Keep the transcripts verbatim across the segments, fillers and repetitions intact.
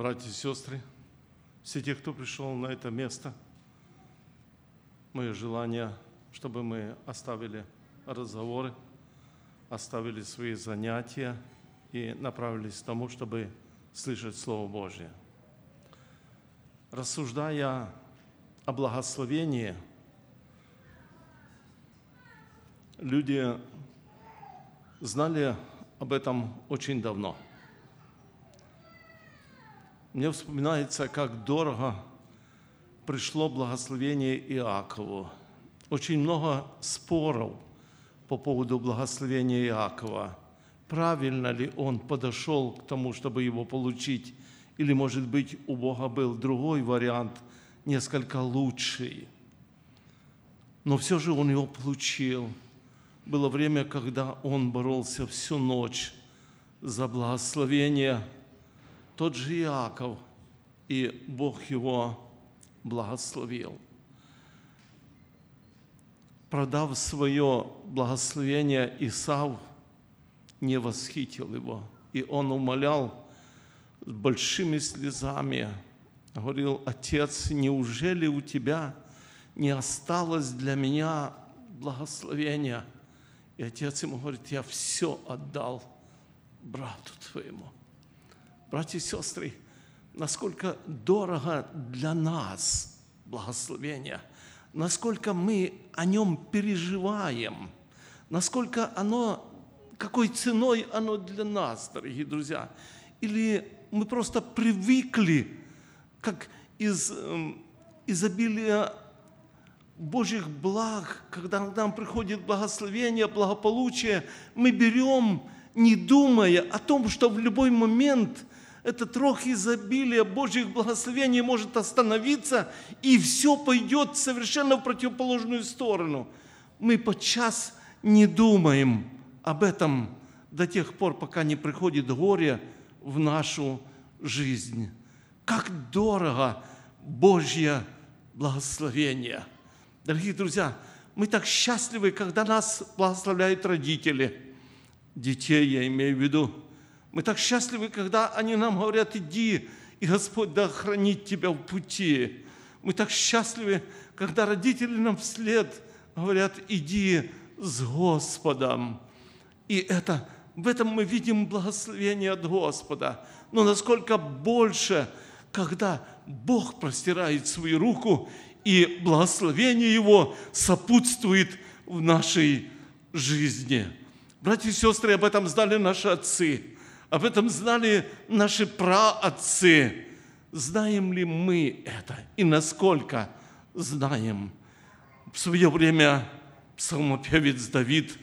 Братья и сестры, все те, кто пришел на это место, мое желание, чтобы мы оставили разговоры, оставили свои занятия и направились к тому, чтобы слышать Слово Божие. Рассуждая о благословении, люди знали об этом очень давно. Мне вспоминается, как дорого пришло благословение Иакову. Очень много споров по поводу благословения Иакова. Правильно ли он подошел к тому, чтобы его получить? Или, может быть, у Бога был другой вариант, несколько лучший. Но все же он его получил. Было время, когда он боролся всю ночь за благословение. Тот же Иаков, и Бог его благословил. Продав свое благословение, Исав не восхитил его. И он умолял с большими слезами, говорил: «Отец, неужели у тебя не осталось для меня благословения?» И отец ему говорит: «Я все отдал брату твоему». Братья и сестры, насколько дорого для нас благословение, насколько мы о нем переживаем, насколько оно, какой ценой оно для нас, дорогие друзья. Или мы просто привыкли, как из э, изобилия Божьих благ, когда к нам приходит благословение, благополучие, мы берем, не думая о том, что в любой момент этот рог изобилия Божьих благословений может остановиться, и все пойдет совершенно в противоположную сторону. Мы подчас не думаем об этом до тех пор, пока не приходит горе в нашу жизнь. Как дорого Божье благословение! Дорогие друзья, мы так счастливы, когда нас благословляют родители. Детей я имею в виду. Мы так счастливы, когда они нам говорят: «Иди, и Господь да хранит тебя в пути». Мы так счастливы, когда родители нам вслед говорят: «Иди с Господом». И это, в этом мы видим благословение от Господа. Но насколько больше, когда Бог простирает свою руку, и благословение Его сопутствует в нашей жизни. Братья и сестры, об этом знали наши отцы. Об этом знали наши праотцы. Знаем ли мы это? И насколько знаем? В свое время псалмопевец Давид,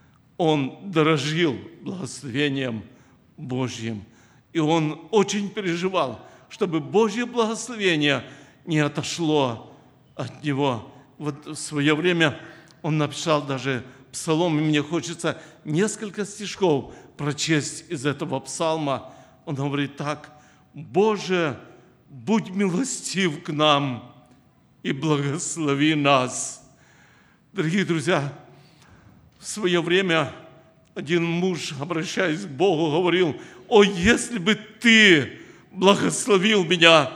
он дорожил благословением Божьим. И он очень переживал, чтобы Божье благословение не отошло от него. Вот в свое время он написал даже псалом, и мне хочется несколько стишков прочесть из этого псалма. Он говорит так: «Боже, будь милостив к нам и благослови нас». Дорогие друзья, в свое время один муж, обращаясь к Богу, говорил: «О, если бы Ты благословил меня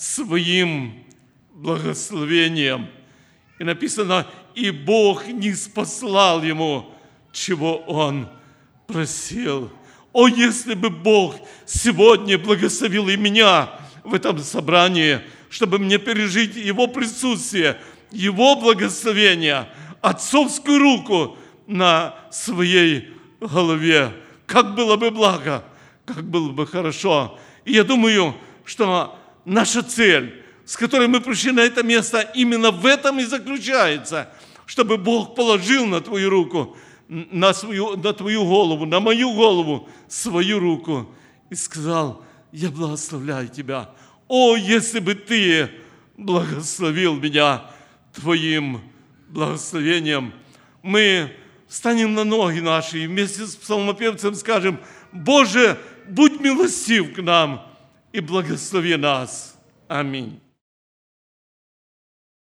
своим благословением». И написано: «И Бог не спаслал ему, чего он просил». О, если бы Бог сегодня благословил и меня в этом собрании, чтобы мне пережить Его присутствие, Его благословение, отцовскую руку на своей голове. Как было бы благо, как было бы хорошо. И я думаю, что наша цель, с которой мы пришли на это место, именно в этом и заключается, чтобы Бог положил на твою руку, на, свою, на твою голову, на мою голову свою руку и сказал: «Я благословляю тебя. О, если бы ты благословил меня твоим благословением». Мы встанем на ноги наши и вместе с псалмопевцем скажем: «Боже, будь милостив к нам и благослови нас». Аминь.